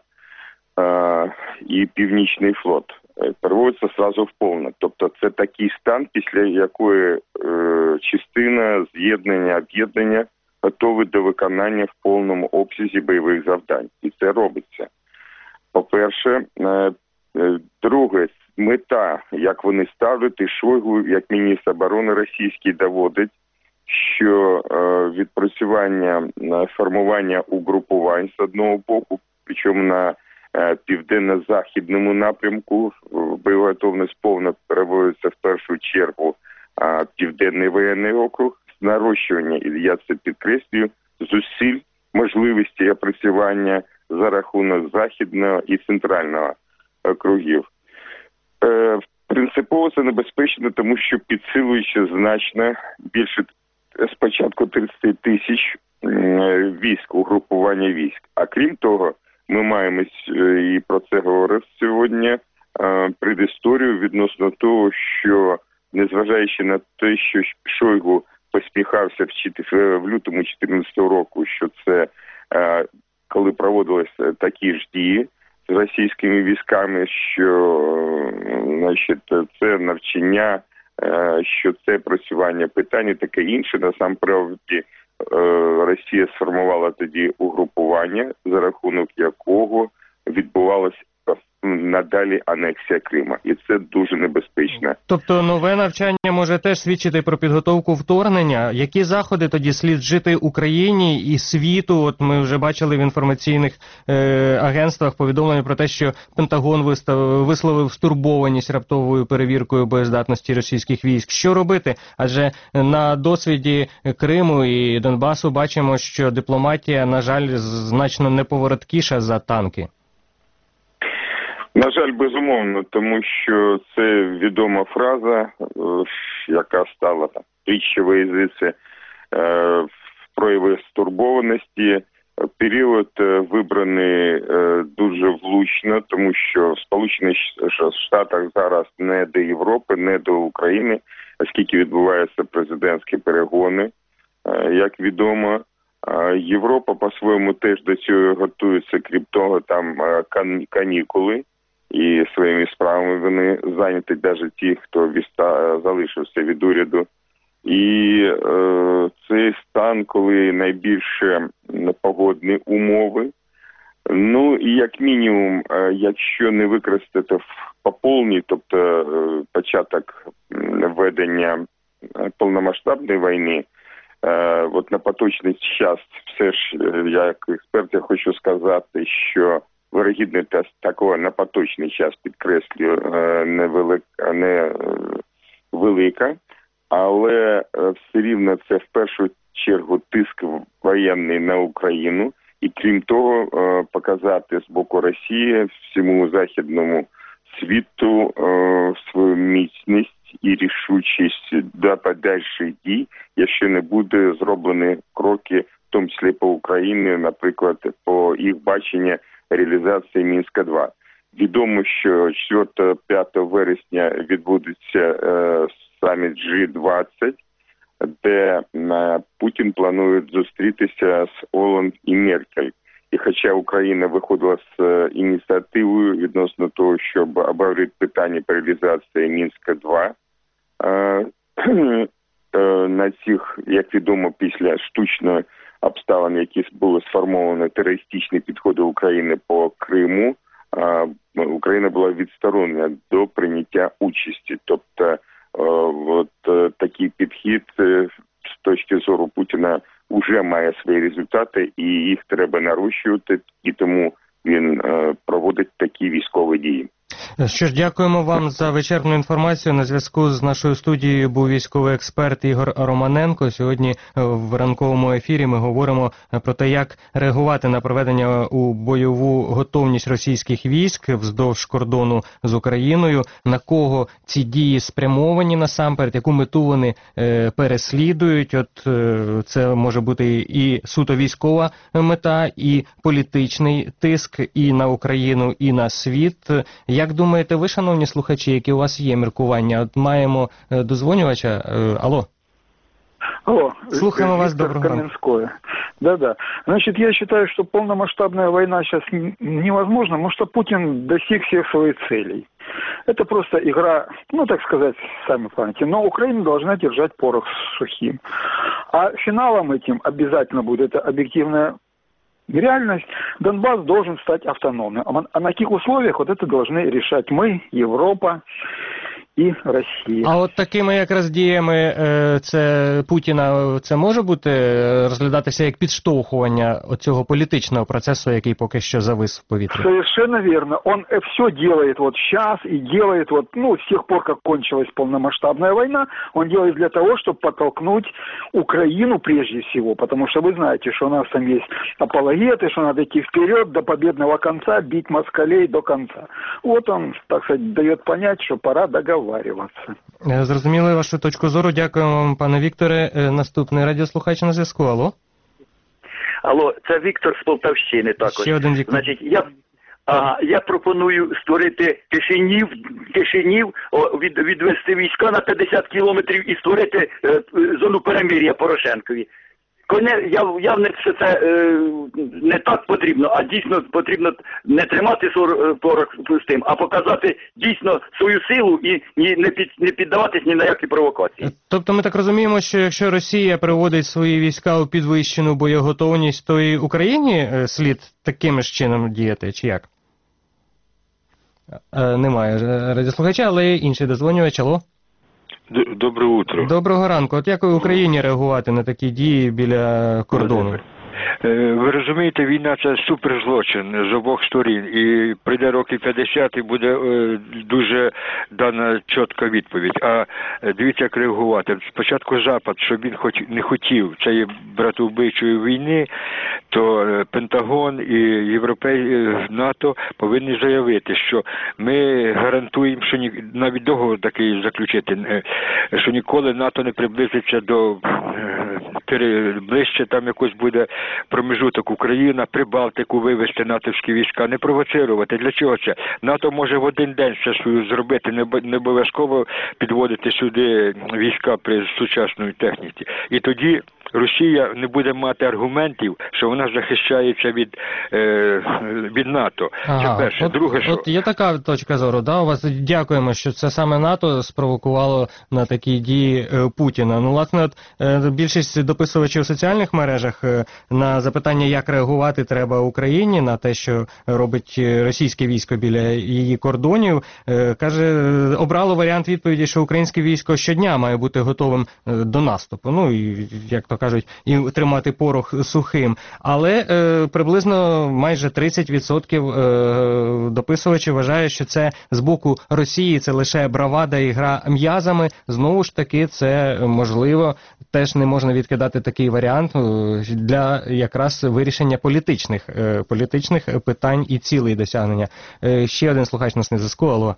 і Північний флот. Переводиться сразу в повне. Тобто це такий стан, після якої е, частина з'єднання, об'єднання готові до виконання в повному обсязі бойових завдань. І це робиться. По-перше, е, е, друге, мета, як вони ставлять, і Шойгу, як міністр оборони російський, доводить, що е, відпрацювання, формування угрупувань з одного боку, причому на південно-західному напрямку бойова готовність повно переводиться в першу чергу а, Південний воєнний округ, нарощування, і я це підкреслюю, зусиль, можливості опрацювання за рахунок Західного і Центрального округів. Е, принципово це небезпечно, тому що підсилуючи значно більше спочатку тридцять тисяч е, військ, угрупування військ. А крім того, ми маємо, і про це говорив сьогодні, предісторію відносно того, що, незважаючи на те, що Шойгу посміхався в лютому чотирнадцятого року, що це, коли проводилися такі ж дії з російськими військами, що, значить, це навчання, що це працювання питань і таке інше, насамперед, Росія сформувала тоді угрупування, за рахунок якого відбувалася надалі анексія Крима. І це дуже небезпечно. Тобто нове навчання може теж свідчити про підготовку вторгнення. Які заходи тоді слід вжити Україні і світу? От ми вже бачили в інформаційних е, агентствах повідомлення про те, що Пентагон вистав, висловив стурбованість раптовою перевіркою боєздатності російських військ. Що робити? Адже на досвіді Криму і Донбасу бачимо, що дипломатія, на жаль, значно неповороткіша за танки. На жаль, безумовно, тому що це відома фраза, яка стала там притчею язиці, в прояви стурбованості. Період вибраний дуже влучно, тому що в Сполучених Штатах зараз не до Європи, не до України, оскільки відбуваються президентські перегони, як відомо. Європа по-своєму теж до цього готується, крім того, там канікули. і своїми справами вони зайняті, навіть ті, хто відста... залишився від уряду. І е, цей стан, коли найбільше погодні умови, ну і як мінімум, е, якщо не використати по повній, тобто е, початок ведення повномасштабної війни, е, от на поточний час все ж, я як експерт, я хочу сказати, що вирогідність такого на поточний час, підкреслюю, е, невелика, не велика. Але все рівно це в першу чергу тиск воєнний на Україну. І крім того, показати з боку Росії всьому західному світу свою міцність і рішучість до подальших дій, якщо не буде зроблені кроки, в тому числі по Україні, наприклад, по їх баченню реалізації Мінська два. Відомо, що четвертого-п'ятого вересня відбудеться саміт джі двадцять, де Путін планує зустрітися з Оланд і Меркель. І хоча Україна виходила з ініціативою відносно того, щоб обговорити питання по реалізації Мінська два, на цих, як відомо, після штучної обставин, які були сформовані терористичні підходи України по Криму, Україна була відсторонена до прийняття участі. Тобто, от такий підхід з точки зору Путіна вже має свої результати, і їх треба нарощувати, і тому він проводить такі військові дії. Що ж, дякуємо вам за вичерпну інформацію. На зв'язку з нашою студією був військовий експерт Ігор Романенко. Сьогодні в ранковому ефірі ми говоримо про те, як реагувати на проведення у бойову готовність російських військ вздовж кордону з Україною, на кого ці дії спрямовані насамперед, яку мету вони е, переслідують. От е, це може бути і суто військова мета, і політичний тиск і на Україну, і на світ. Як думаєте ви, шановні слухачі, які у вас є міркування? От маємо дозвонювача. Алло. Алло. Слухаємо вас, доброго ранку. Да-да. Значит, я считаю, что полномасштабная война сейчас невозможна, потому что Путин достиг всех своих целей. Это просто игра, ну, так сказать, сами понимаете. Но Украина должна держать порох сухим. А финалом этим обязательно будет это объективная реальность. Донбасс должен стать автономным. А на каких условиях, вот это должны решать мы, Европа і Росія. А от такими якраз діями це Путіна, це може бути розглядатися як підштовхування оцього політичного процесу, який поки що завис в повітрі? Совершенно верно. Он все делает вот сейчас и делает вот, ну, с тех пор, как кончилась полномасштабная война, он делает для того, чтобы подтолкнуть Украину прежде всего, потому что вы знаете, что у нас там есть апологеты, что надо идти вперед до победного конца, бить москалей до конца. Вот он, так сказать, дает понять, что пора договариваться. Зрозуміли вашу точку зору. Дякуємо вам, пане Вікторе. Наступний радіослухач на зв'язку. Алло? Алло, це Віктор з Полтавщини також. Ще один Віктор. Значить, я, а, я пропоную створити Кишинів, Кишинів о, від, відвести війська на п'ятдесят кілометрів і створити е, зону перемир'я Порошенкові. Коне, я, явне, що це е, не так потрібно, а дійсно потрібно не тримати порох пустим, а показати дійсно свою силу і ні, не, під, не піддаватись ні на які провокації. Тобто ми так розуміємо, що якщо Росія приводить свої війська у підвищену боєготовність, то і Україні слід таким ж чином діяти, чи як? Е, немає радіослухача, але є інший дозвонювач. Алло? Доброе утро. Доброго ранку. От як в Україні реагувати на такі дії біля кордону? Ви розумієте, війна – це суперзлочин з обох сторін. І прийде років п'ятдесят і буде е, дуже дана чітка відповідь. А дивіться, як реагувати. Спочатку Запад, щоб він хоч не хотів цієї братовбивчої війни, то Пентагон і Європей, НАТО повинні заявити, що ми гарантуємо, що ні, навіть договор такий заключити, що ніколи НАТО не приблизиться до ближче, там якось буде промежуток Україна, Прибалтику вивести натовські війська, не провоцирувати. Для чого це? НАТО може в один день це зробити, не обов'язково підводити сюди війська при сучасній техніці. І тоді Росія не буде мати аргументів, що вона захищається від, е, від НАТО. Ага, це перше. От, Друге, що... От є така точка зору, да, у вас. Дякуємо, що це саме НАТО спровокувало на такі дії е, Путіна. Ну, власне, от, е, більшість дописувачів у соціальних мережах е, на запитання, як реагувати треба Україні на те, що робить російське військо біля її кордонів, е, каже, обрало варіант відповіді, що українське військо щодня має бути готовим е, до наступу. Ну, і, як то кажуть, і тримати порох сухим. Але е, приблизно майже тридцять відсотків е, дописувачів вважає, що це з боку Росії, це лише бравада і гра м'язами. Знову ж таки, це можливо, теж не можна відкидати такий варіант для якраз вирішення політичних, е, політичних питань і цілей досягнення. Е, ще один слухач нас на зв'язку. Алло.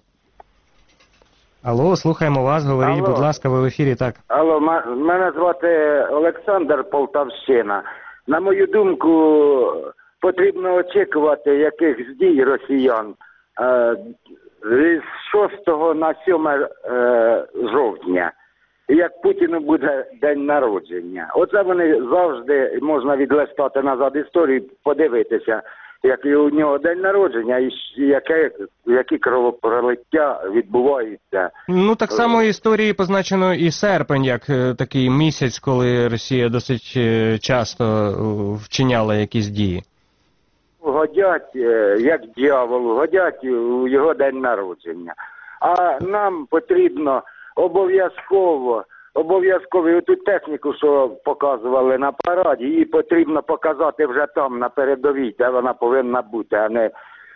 Алло, слухаємо вас, говоріть, Алло. Будь ласка, ви в ефірі, так. Алло, мене звати Олександр, Полтавщина. На мою думку, потрібно очікувати якихось дій росіян е, з шостого на сьоме е, жовтня, як Путіну буде день народження. Оце вони завжди, можна відлистати назад історію, подивитися, як у нього день народження і яке, які кровопролиття відбуваються. Ну, так само історії позначено і серпень, як е, такий місяць, коли Росія досить е, часто е, вчиняла якісь дії. Годять, е, як дьяволу, годять у його день народження. А нам потрібно обов'язково, обов'язково ту техніку, що показували на параді, її потрібно показати вже там, на передовій, де вона повинна бути, а не...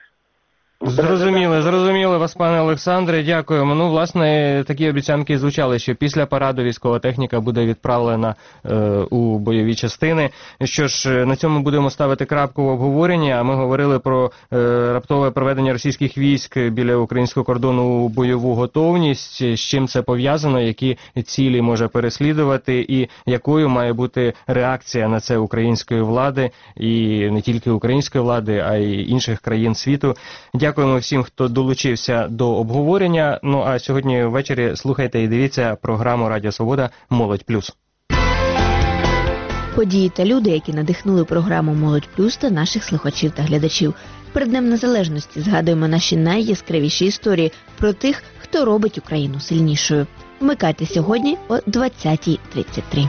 Зрозуміло, зрозуміло вас, пане Олександре, дякуємо. Ну, власне, такі обіцянки звучали, що після параду військова техніка буде відправлена е, у бойові частини. Що ж, на цьому будемо ставити крапку в обговоренні, а ми говорили про е, раптове проведення російських військ біля українського кордону у бойову готовність, з чим це пов'язано, які цілі може переслідувати і якою має бути реакція на це української влади, і не тільки української влади, а й інших країн світу. Дякуємо всім, хто долучився до обговорення. Ну а сьогодні ввечері слухайте і дивіться програму Радіо Свобода «Молодь плюс». Події та люди, які надихнули програму «Молодь плюс» та наших слухачів та глядачів. Перед Днем Незалежності згадуємо наші найяскравіші історії про тих, хто робить Україну сильнішою. Вмикайте сьогодні о двадцятій тридцять три.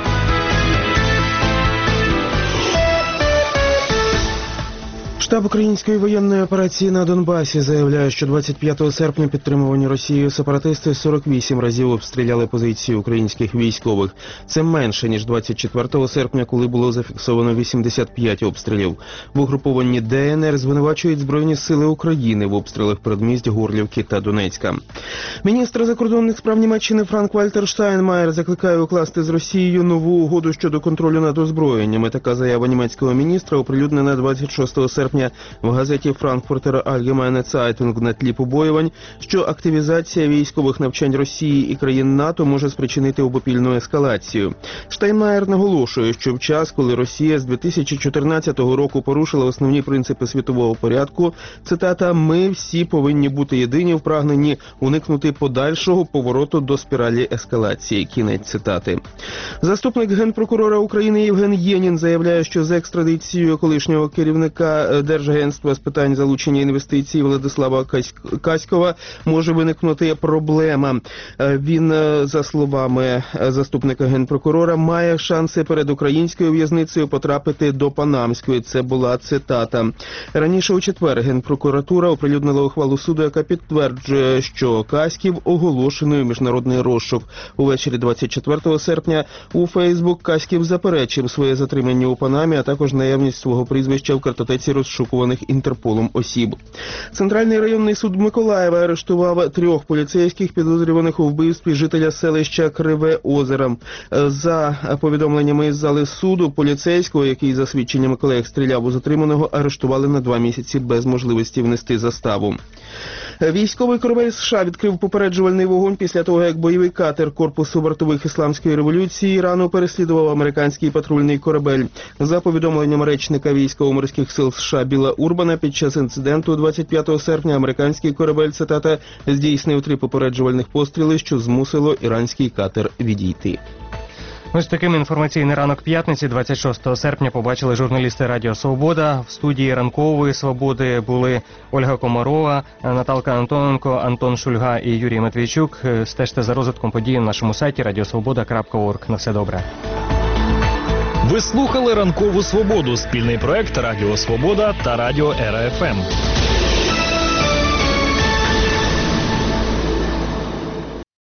Штаб української воєнної операції на Донбасі заявляє, що двадцять п'ятого серпня підтримувані Росією сепаратисти сорок вісім разів обстріляли позиції українських військових. Це менше, ніж двадцять четвертого серпня, коли було зафіксовано вісімдесят п'ять обстрілів. В угрупованні Де Ен Ер звинувачують Збройні сили України в обстрілах передмість Горлівки та Донецька. Міністр закордонних справ Німеччини Франк-Вальтер Штайнмаєр закликає укласти з Росією нову угоду щодо контролю над озброєннями. Така заява німецького міністра оприлюднена двадцять шостого серпня в газеті Frankfurter Allgemeine Zeitung на тлі побоювань, що активізація військових навчань Росії і країн НАТО може спричинити обопільну ескалацію. Штайнмаєр наголошує, що в час, коли Росія з дві тисячі чотирнадцятого року порушила основні принципи світового порядку, цитата, «ми всі повинні бути єдині в прагненні уникнути подальшого повороту до спіралі ескалації». Кінець цитати. Заступник генпрокурора України Євген Єнін заявляє, що з екстрадицією колишнього керівника Держагентства з питань залучення інвестицій Владислава Каськова може виникнути проблема. Він, за словами заступника генпрокурора, має шанси перед українською в'язницею потрапити до Панамської. Це була цитата. Раніше у четвер Генпрокуратура оприлюднила ухвалу суду, яка підтверджує, що Каськів оголошений у міжнародний розшук. Увечері двадцять четвертого серпня у Фейсбук Каськів заперечив своє затримання у Панамі, а також наявність свого прізвища в картотеці розшукуваних Інтерполом осіб. Центральний районний суд Миколаєва арештував трьох поліцейських, підозрюваних у вбивстві жителя селища Криве Озеро. За повідомленнями із зали суду, поліцейського, який за свідченнями колег стріляв у затриманого, арештували на два місяці без можливості внести заставу. Військовий корабель США відкрив попереджувальний вогонь після того, як бойовий катер Корпусу вартових Ісламської революції Ірану переслідував американський патрульний корабель. За повідомленням речника військово-морських сил США Біла Урбана, під час інциденту двадцять п'ятого серпня американський корабель, цитата, здійснив три попереджувальних постріли, що змусило іранський катер відійти. Ось таким інформаційний ранок п'ятниці, двадцять шостого серпня, побачили журналісти Радіо Свобода. В студії ранкової «Свободи» були Ольга Комарова, Наталка Антоненко, Антон Шульга і Юрій Матвійчук. Стежте за розвитком подій на нашому сайті радіосвобода крапка орг. На все добре. Ви слухали «Ранкову Свободу» – спільний проект Радіо Свобода та Радіо Ера Еф Ем.